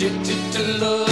addicted to love.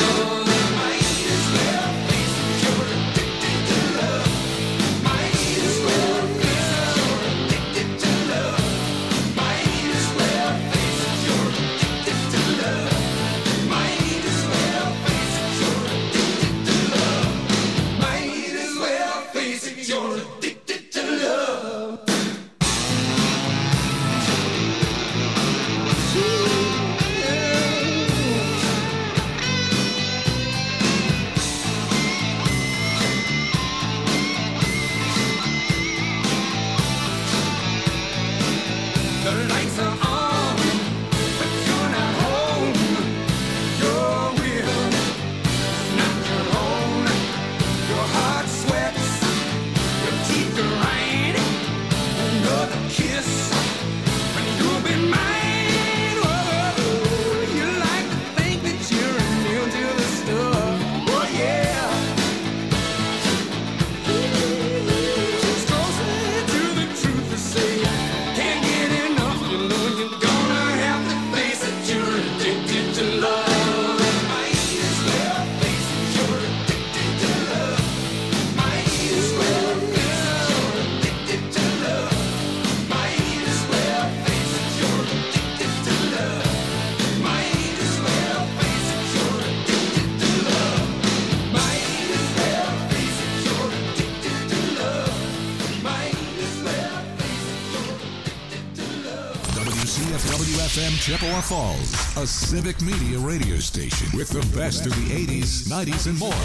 Chippewa Falls, a civic media radio station with the best of the 80s, 90s, and more.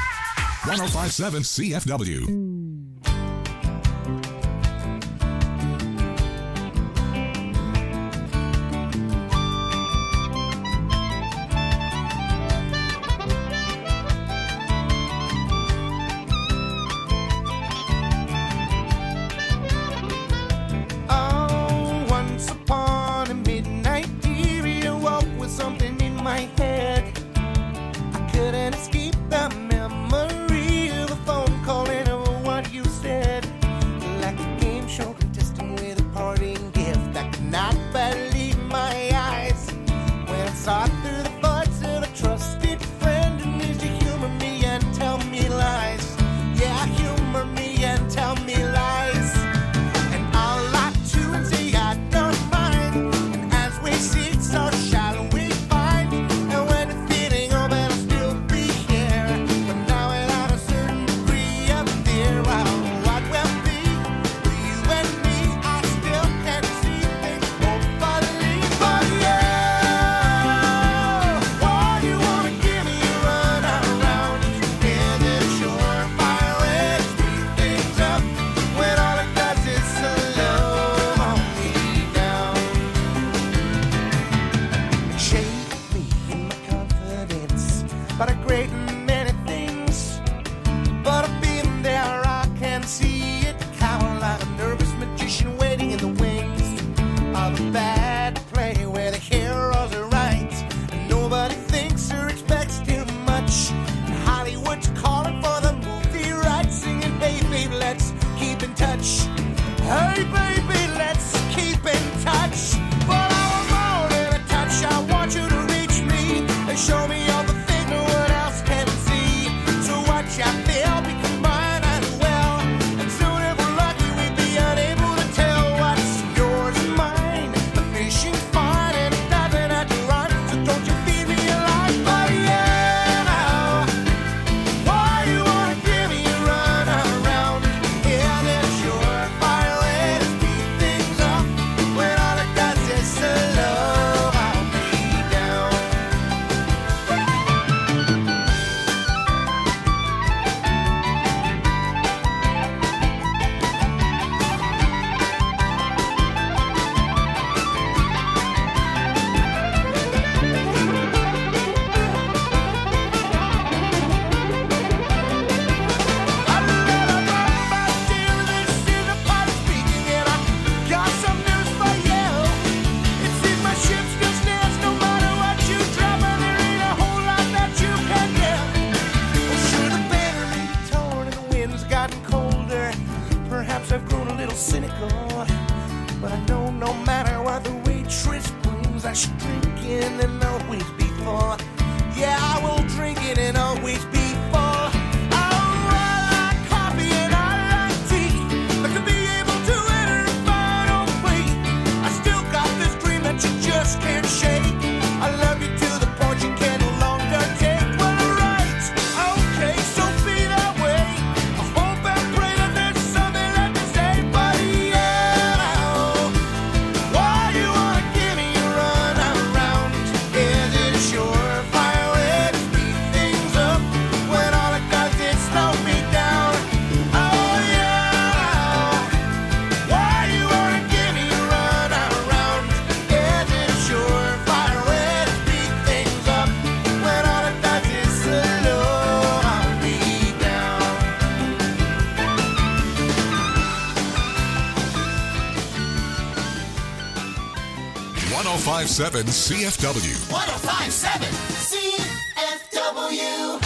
105.7 CFW. But I know no matter what the waitress brings, I should drink in and always be full. 1057 CFW. 1057 CFW.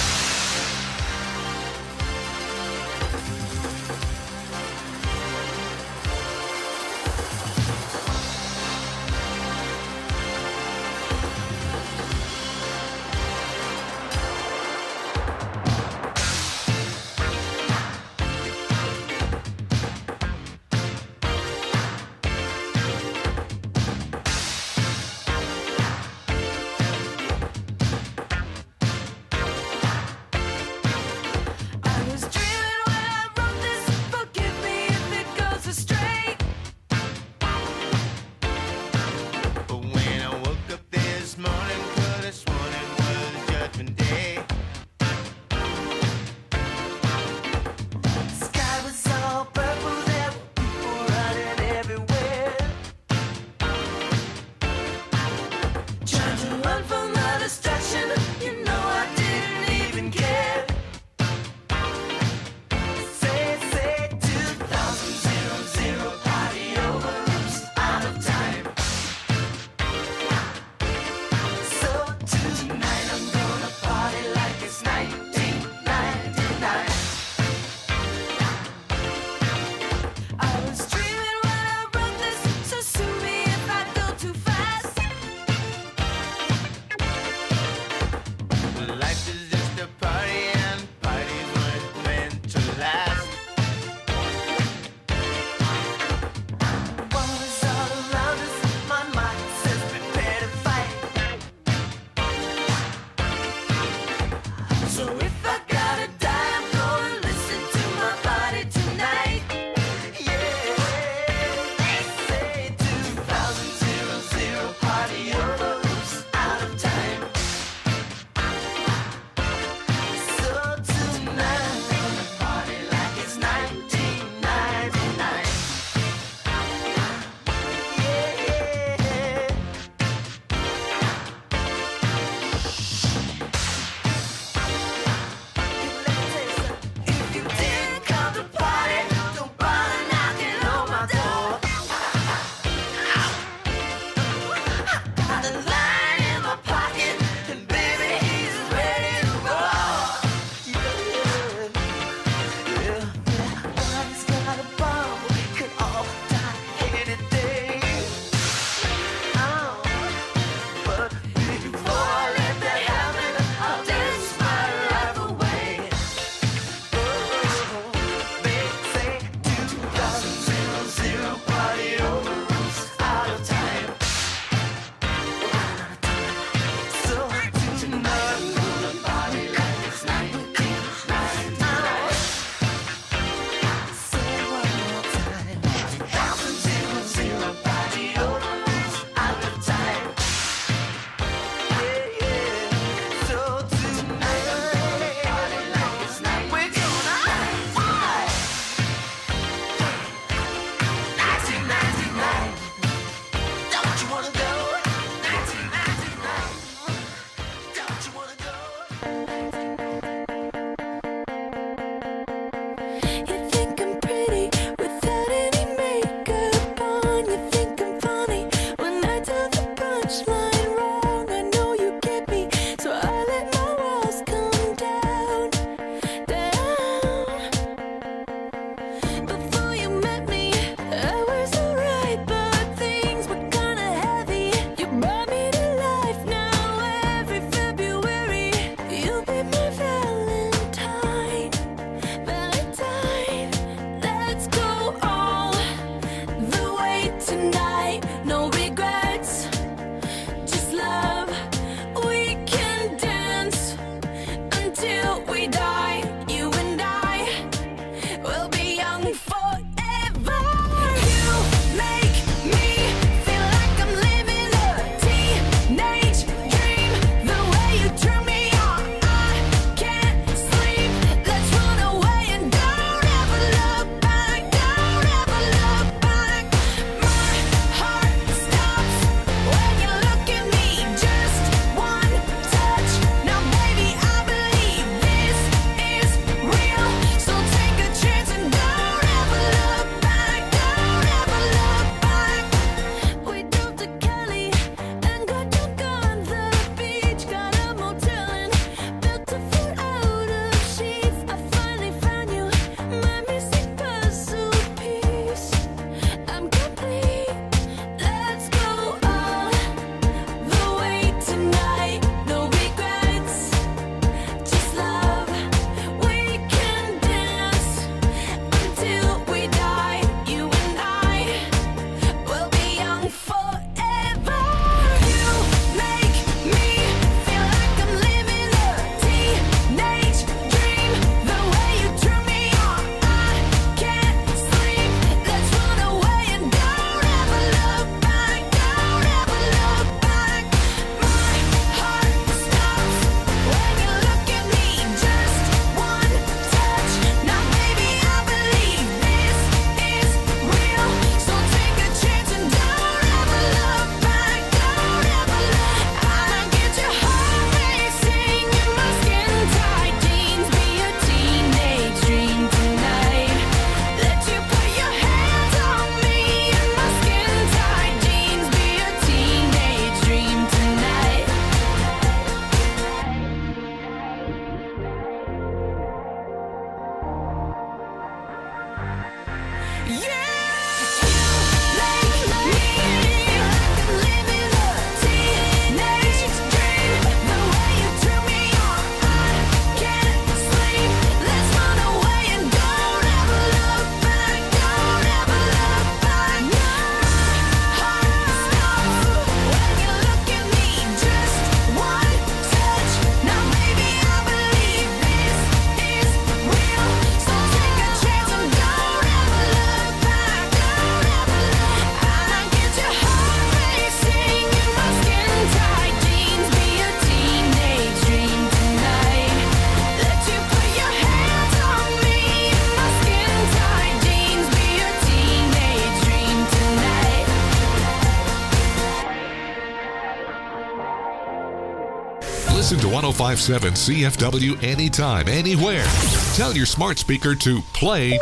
Listen to 105.7 CFW anytime, anywhere. Tell your smart speaker to play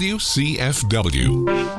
WCFW.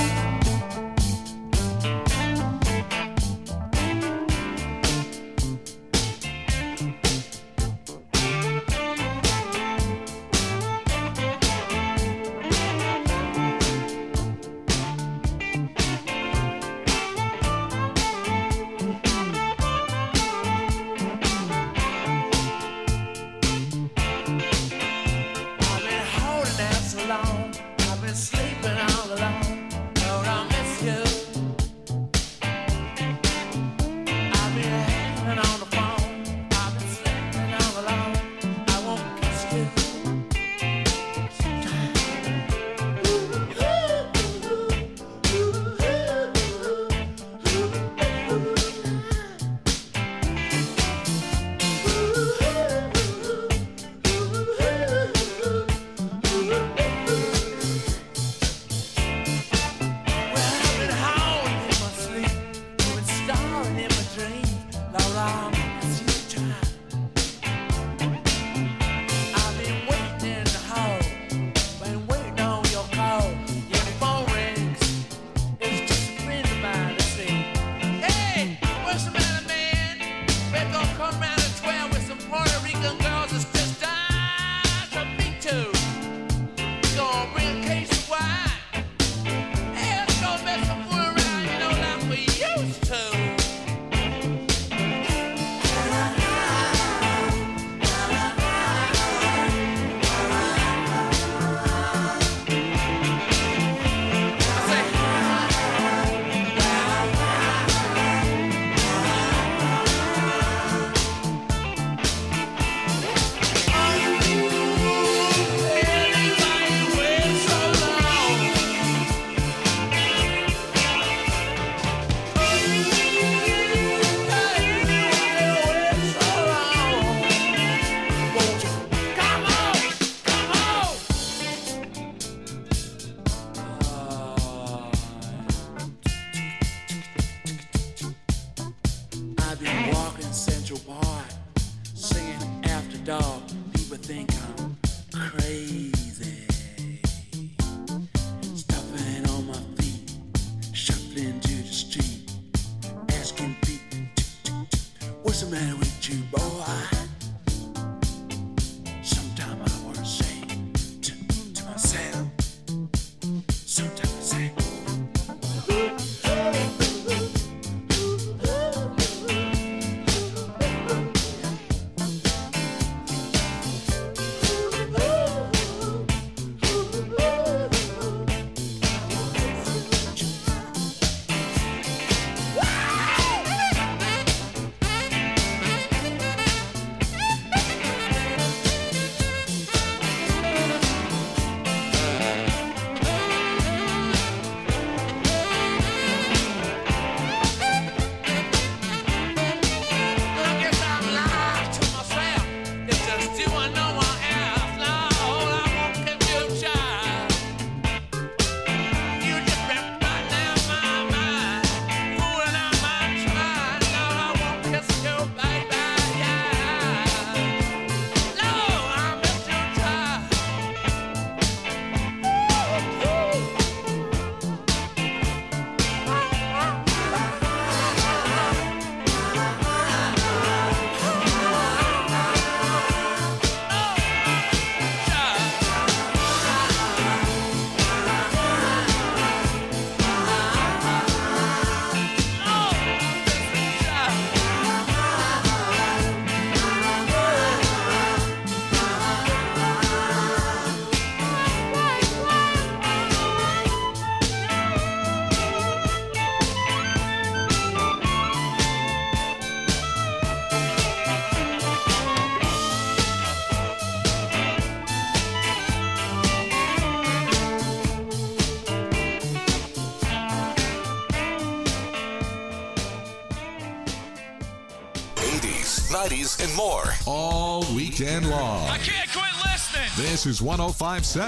And more all weekend long. I can't quit listening. This is 105.7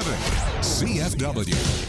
CFW.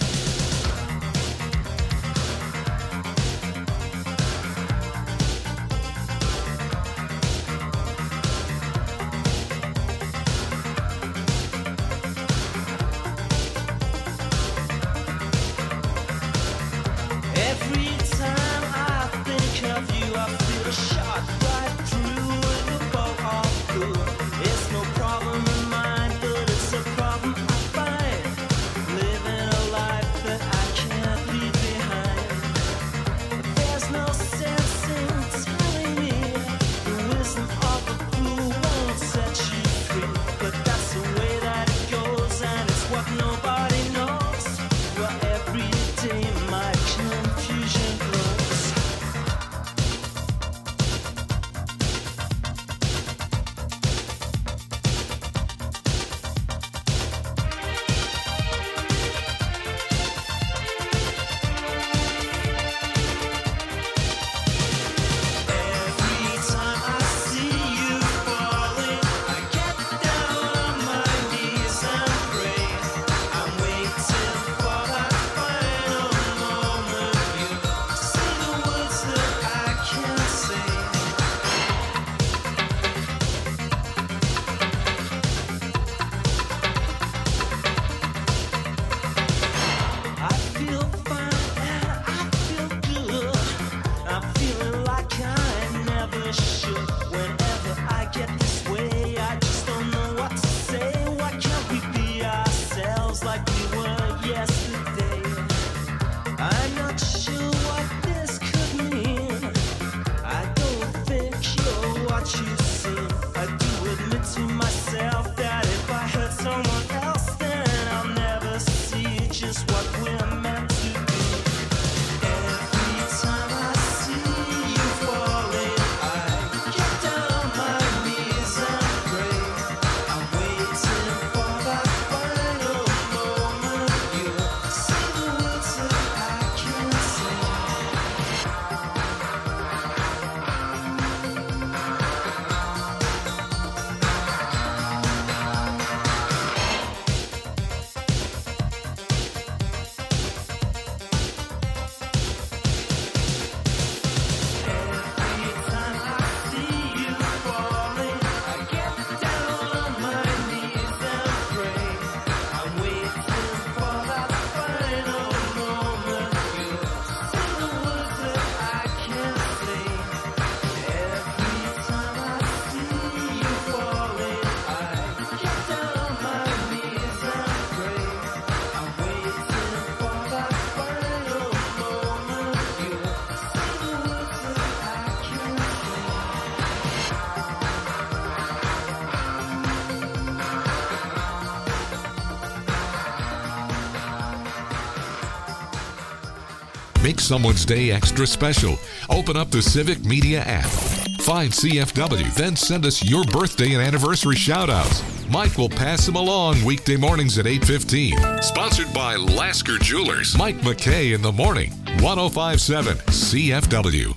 Make someone's day extra special. Open up the Civic Media app. Find CFW, then send us your birthday and anniversary shout-outs. Mike will pass them along weekday mornings at 8:15. Sponsored by Lasker Jewelers. Mike McKay in the morning. 105.7 CFW.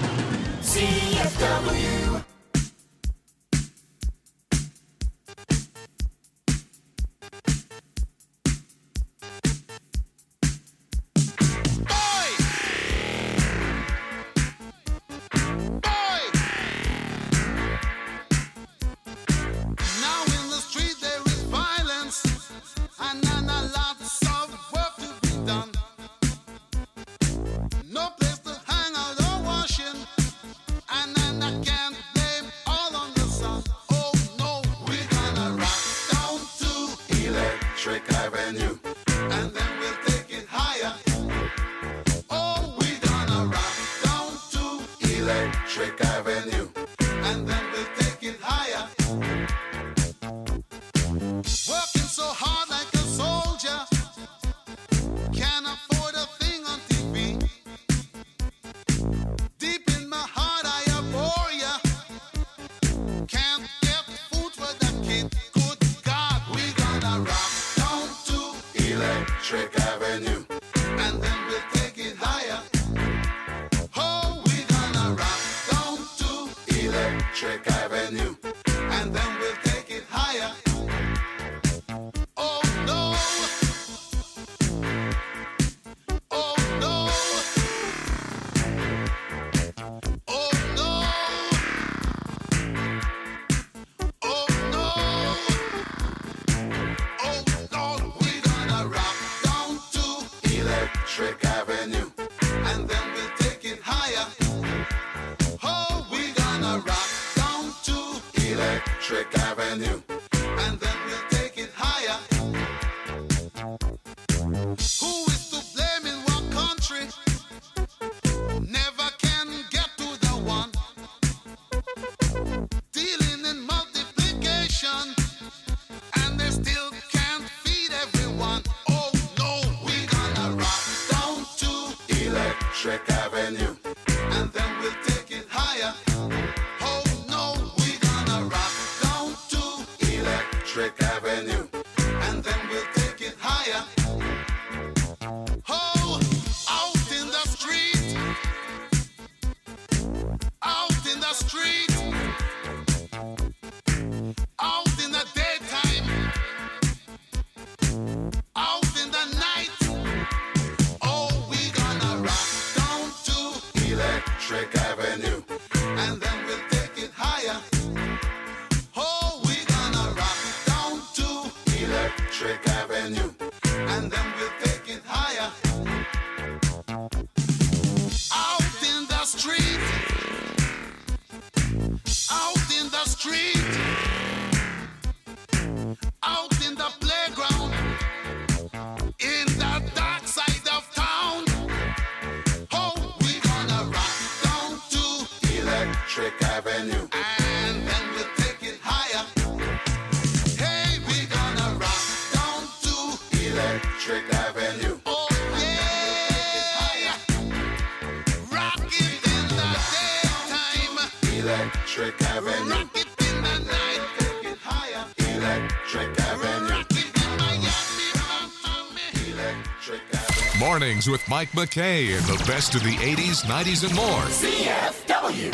CFW. Mornings with Mike McKay and the best of the 80s, 90s, and more. CFW.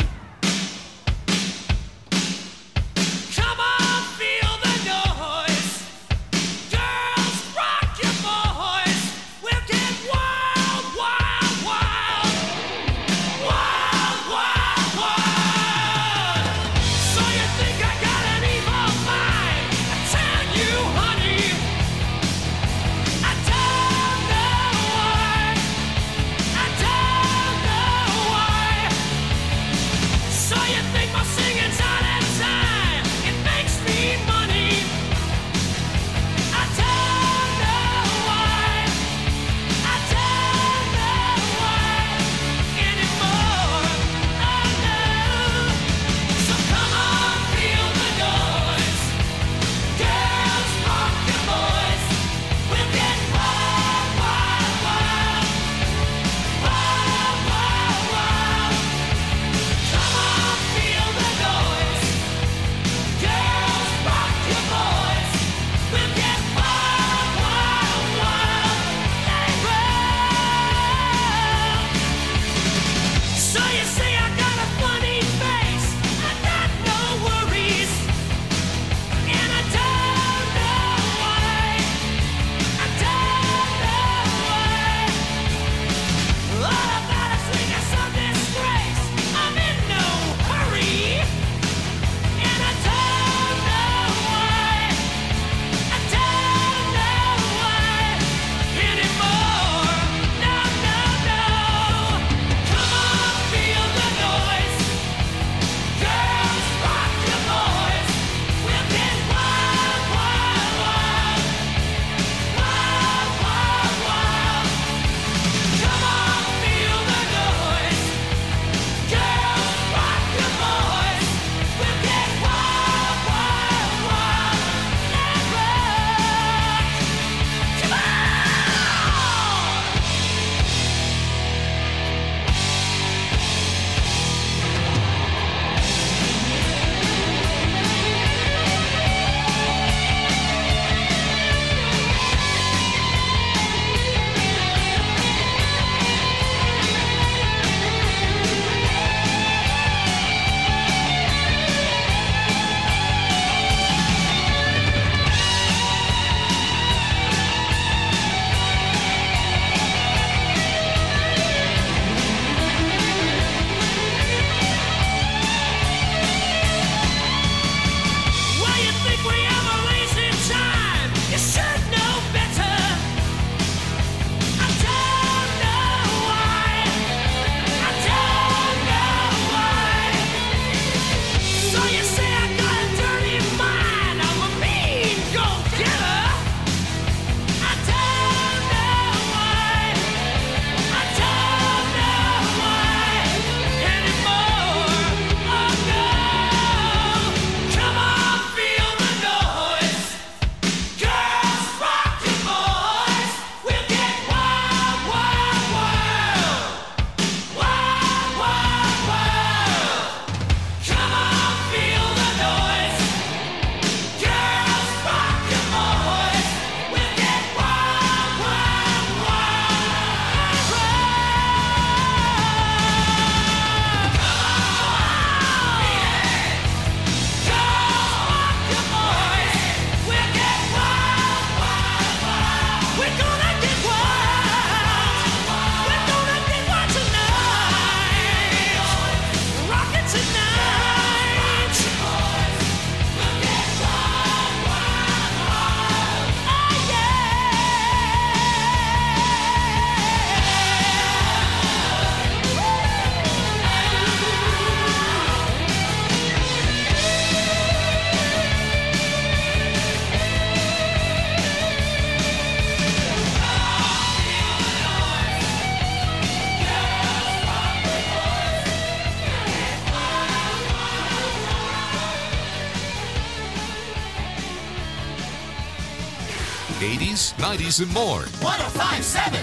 80s, 90s, and more. 105.7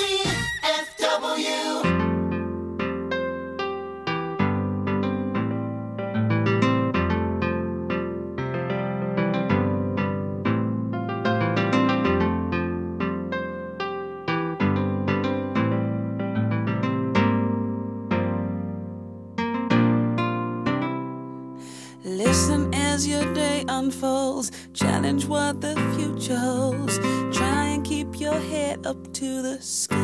CFW. Listen as your day unfolds, challenge what the future holds. Try and keep your head up to the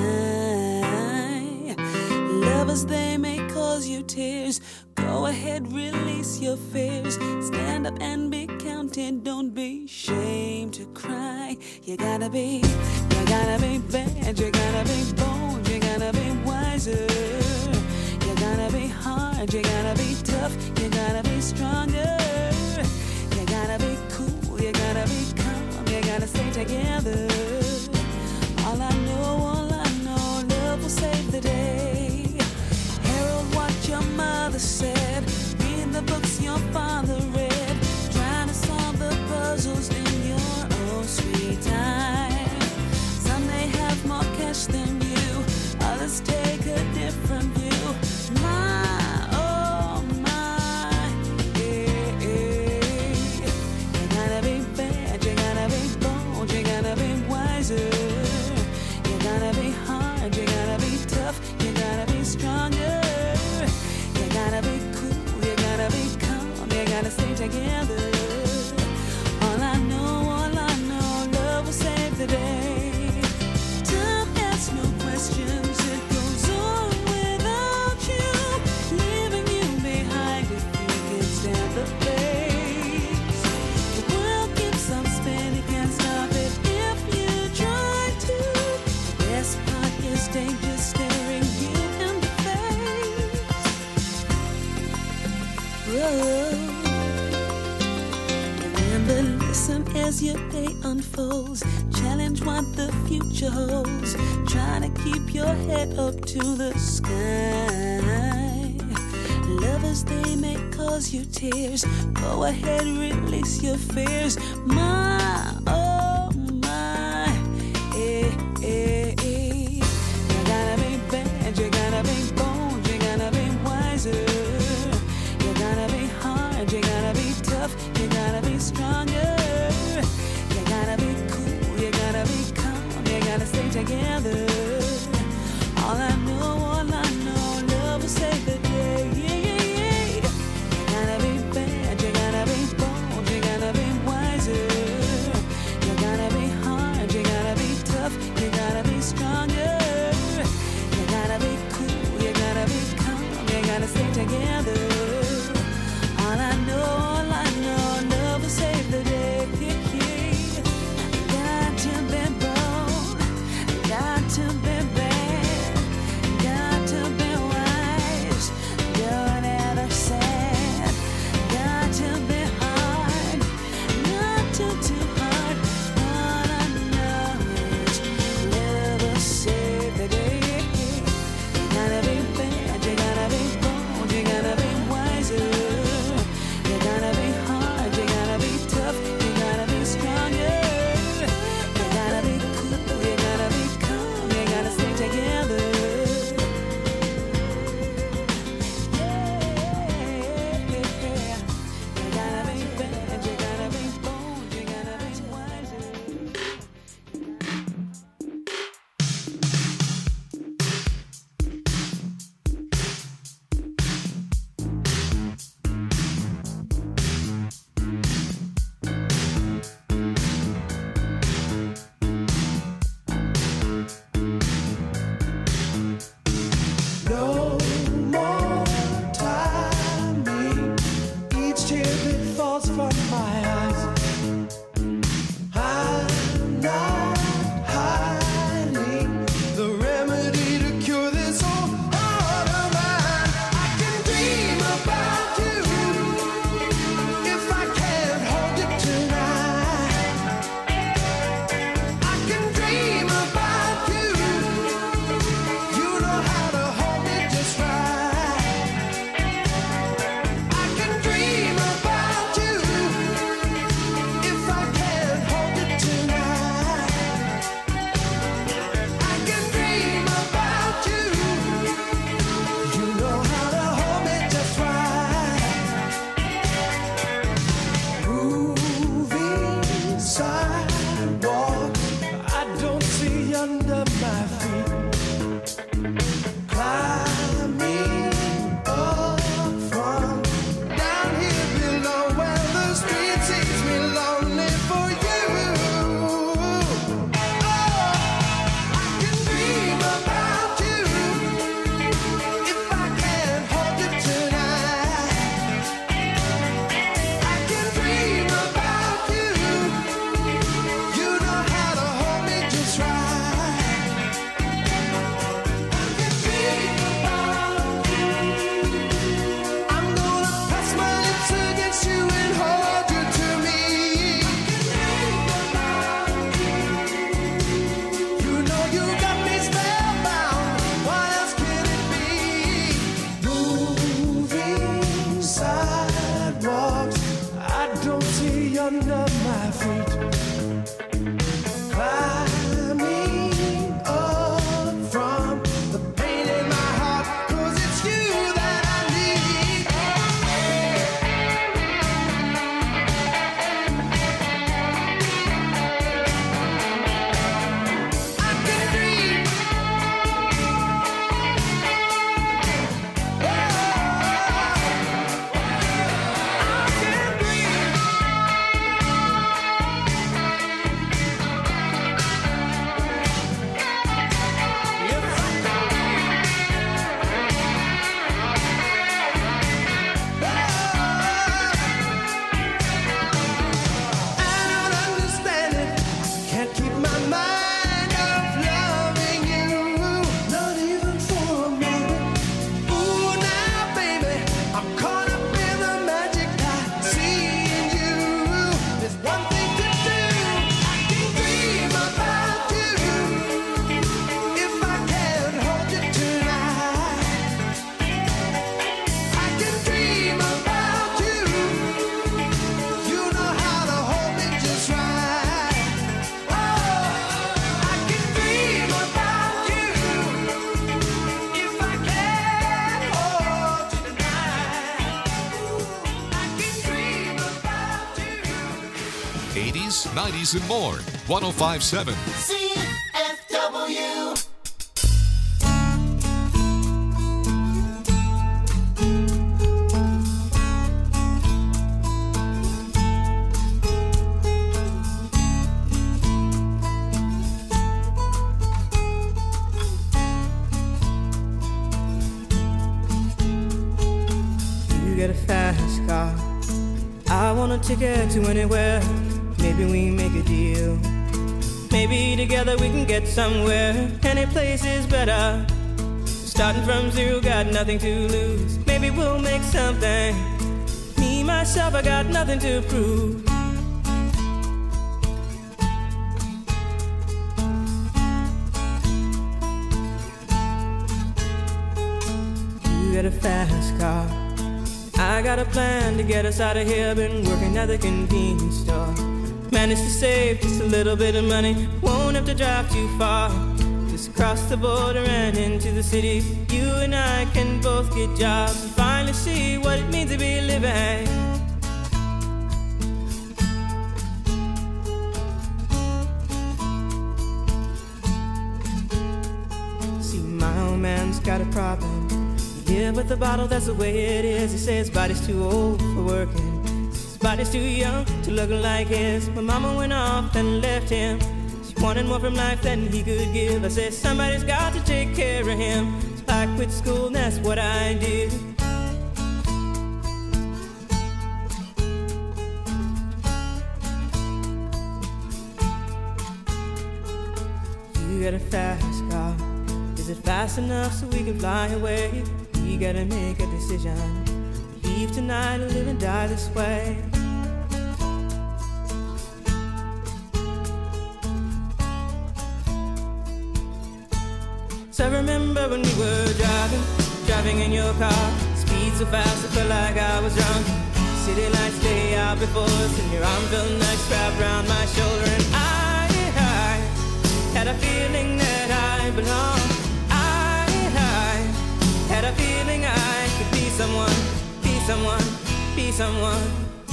sky. Lovers, they may cause you tears. Go ahead, release your fears. Stand up and be counted, don't be ashamed to cry. You gotta be bad, you gotta be bold, you gotta be wiser. You gotta be hard, you gotta be tough, you gotta be stronger. You gotta be cool, you gotta be calm, you gotta stay together. All I know, love will save the day. Herald what your mother said, read the books your father read, trying to solve the puzzles in your own sweet time. Some may have more cash than you, others take a different view. My, oh my, yeah, yeah. You gotta be bad, you gotta be bold, you gotta be wiser. You gotta be hard, you gotta be tough, you gotta be stronger. You gotta be cool, you gotta be calm, you gotta stay together. All I know, love will save the day. Time asks no questions, it goes on without you, leaving you behind if you can stand the pace. The world keeps on spinning, can't stop it if you try to. The best part is danger staring you in the face. Whoa. Remember, listen as your day unfolds. Challenge what the future holds. Try to keep your head up to the sky. Lovers, they may cause you tears. Go ahead, release your fears. My, oh my, eh, eh, eh. You gotta be bad, you gotta be bold, you gotta be wiser. You gotta be hard, you gotta be tough, you gotta be stronger. You gotta be cool, you gotta be calm, you gotta stay together. All I know, love will save the day. Yeah, yeah, yeah. You gotta be bad, you gotta be bold, you gotta be wiser. You gotta be hard, you gotta be tough, you gotta be stronger. You gotta be cool, you gotta be calm, you gotta stay together. All I know, love will save the day. Got to be bold, got to be bad, got gravity under my feet. Climbing up from the pain in my heart, 'cause it's you that I need. I can dream. '80s, '90s, and more. 105.7 CFW. You get a fast car, I want a ticket to anywhere. Maybe we make a deal. Maybe together we can get somewhere. Any place is better. Starting from zero, got nothing to lose. Maybe we'll make something. Me, myself, I got nothing to prove. You got a fast car, I got a plan to get us out of here. Been working at the convenience store. Managed to save just a little bit of money. Won't have to drive too far. Just cross the border and into the city. You and I can both get jobs and finally see what it means to be living. See, my old man's got a problem. Yeah, with the bottle, that's the way it is. He says his body's too old for working. His body's too young to look like his. My mama went off and left him. She wanted more from life than he could give. I said, somebody's got to take care of him. So I quit school and that's what I did. You got a fast car. Is it fast enough so we can fly away? We gotta make a decision. Leave tonight or live and die this way. So I remember when we were driving in your car. Speed so fast I felt like I was drunk. City lights lay out before us, and your arm felt nice wrapped around my shoulder. And I had a feeling that I belonged. I had a feeling I could be someone, be someone, be someone.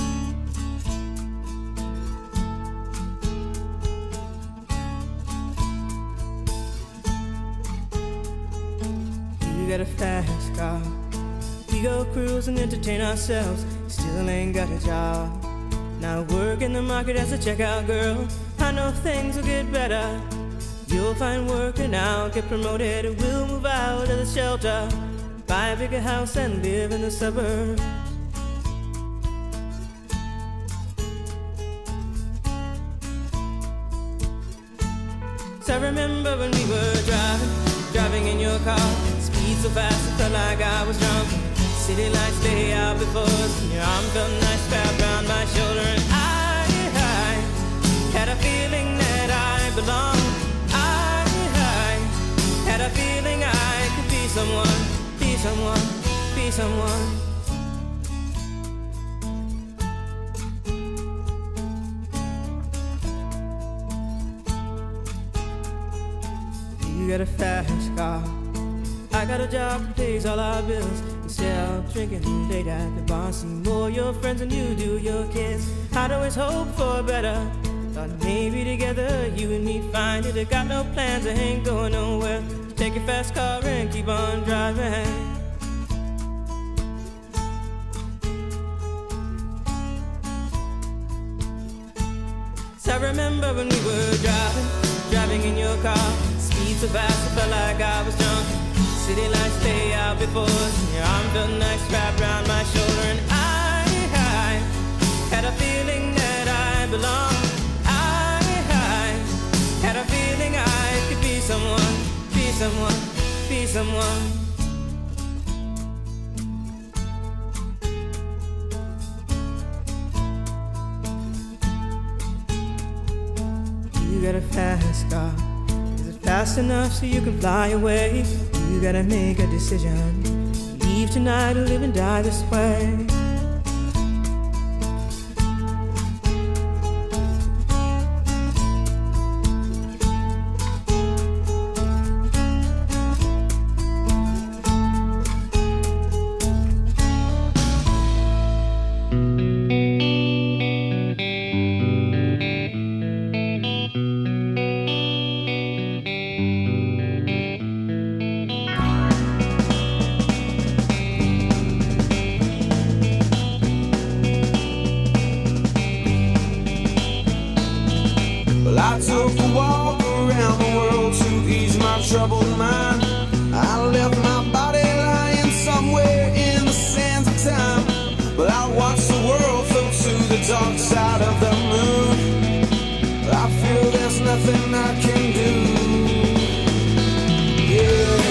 You got a fast car. We go cruise and entertain ourselves. Still ain't got a job. Now work in the market as a checkout girl. I know things will get better. You'll find work and I'll get promoted. We'll move out of the shelter, buy a bigger house and live in the suburbs. So I remember when we were driving in your car. Speed so fast it felt like I was drunk. City lights lay out before us, and your arm felt nice wrapped around my shoulder. And I had a feeling that I belonged. Had a feeling I could be someone, be someone, be someone. You got a fast car. I got a job that pays all our bills. You stay out drinking late at the bar. See more your friends than you do your kids. I'd always hope for better. Thought maybe together you and me find it. I got no plans, I ain't going nowhere. Take your fast car and keep on driving. I remember when we were driving in your car. Speed so fast, I felt like I was drunk. City lights lay out before us, and your arm felt nice wrapped around my shoulder. And I had a feeling that I belonged. I had a feeling I could be someone, be someone, be someone. You got a fast car. Is it fast enough so you can fly away? You gotta make a decision. Leave tonight or live and die this way. I took a walk around the world to ease my troubled mind. I left my body lying somewhere in the sands of time. But I watched the world float to the dark side of the moon. I feel there's nothing I can do. Yeah.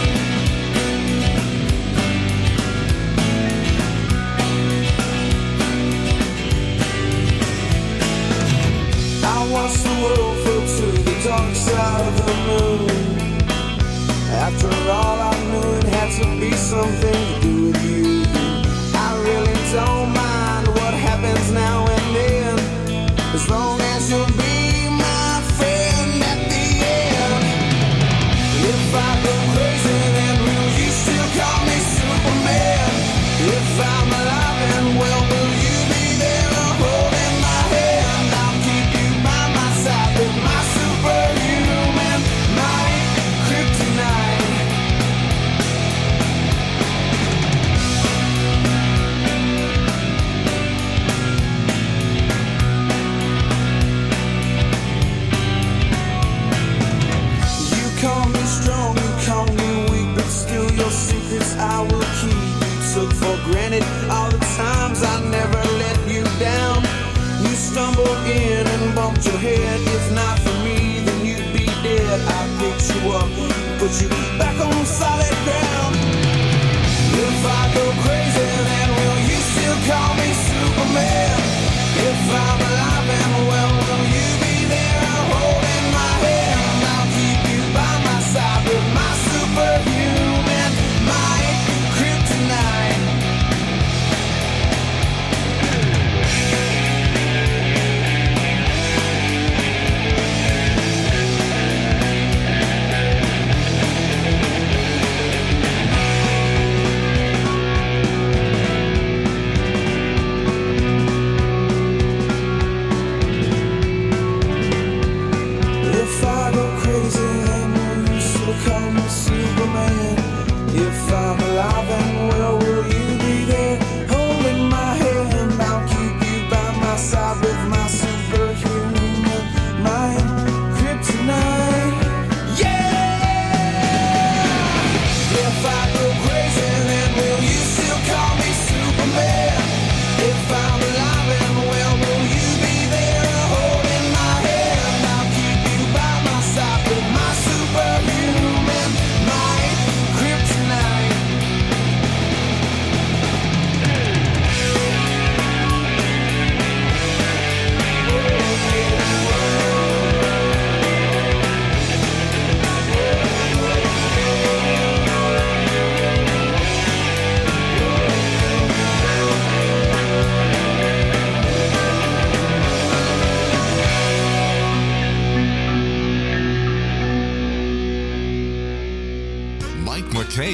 I watched the world float to the dark side of the moon. After all, I knew it had to be something to do with you. I really don't mind what happens now and then, as long as you'll be my friend at the end. If I go crazy, then will you still call me Superman? If I'm alive and well, will you be there holding my hand? I'll keep you by my side with my superhuman might, kryptonite. You call me strong, you call me weak, but still your secrets I will keep. You took for granted all the times I never let you down. You stumbled in and bumped your head. If not for me, then you'd be dead. I picked you up, put you back on solid ground. If I go crazy, then will you still call me Superman? If I'm alive and well, will you be there holding my hand? I'll keep you by my side with my superhuman might, kryptonite.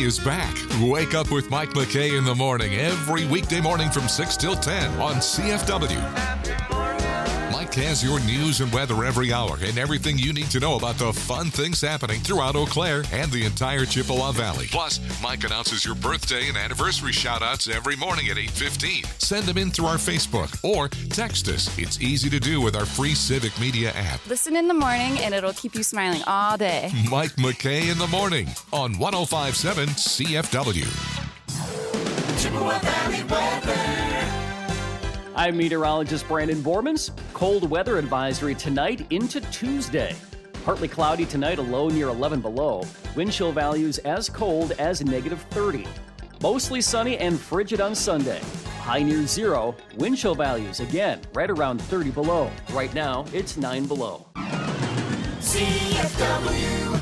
McKay is back. Wake up with Mike McKay in the morning every weekday morning from 6 till 10 on CFW. Mike has your news and weather every hour and everything you need to know about the fun things happening throughout Eau Claire and the entire Chippewa Valley. Plus, Mike announces your birthday and anniversary shout-outs every morning at 8:15. Send them in through our Facebook or text us. It's easy to do with our free Civic Media app. Listen in the morning and it'll keep you smiling all day. Mike McKay in the morning on 105.7 CFW. Chippewa Valley weather. I'm meteorologist Brandon Bormans. Cold weather advisory tonight into Tuesday. Partly cloudy tonight, a low near 11 below. Wind chill values as cold as -30. Mostly sunny and frigid on Sunday. High near 0. Wind chill values again right around 30 below. Right now, it's 9 below. CFW.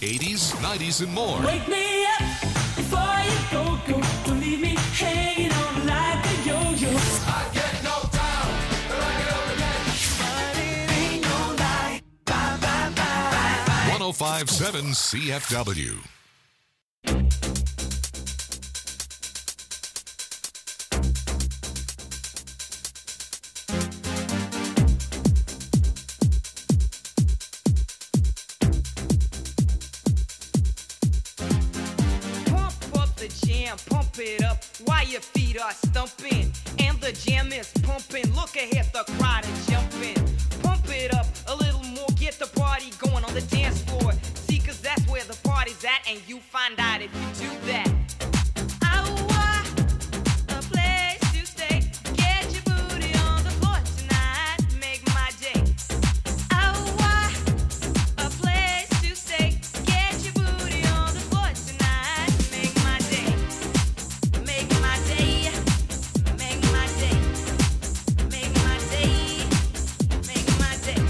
80s, 90s, and more. Wake me up before you go. Don't leave me hanging on like a yo-yo. I get knocked down, but I get up again. But it ain't no lie. Bye, bye, bye, bye. 105.7 CFW. Pump it up while your feet are stumping and the jam is pumping. Look ahead, the crowd is jumping. Pump it up a little more, get the party going on the dance floor. See, cause that's where the party's at, and you find out if you do that. A place to stay. Get your booty on the floor tonight. Make my day. A place to stay. Get your booty on the floor tonight. Make my day. Make my day. Make my day. Make my day. Make my day.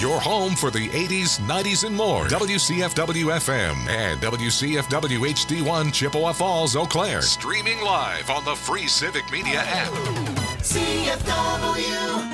Your home for the 80s, 90s, and more. WCFW-FM and WCFW HD1 Chippewa Falls, Eau Claire. Streaming live on the free Civic Media app. CFW.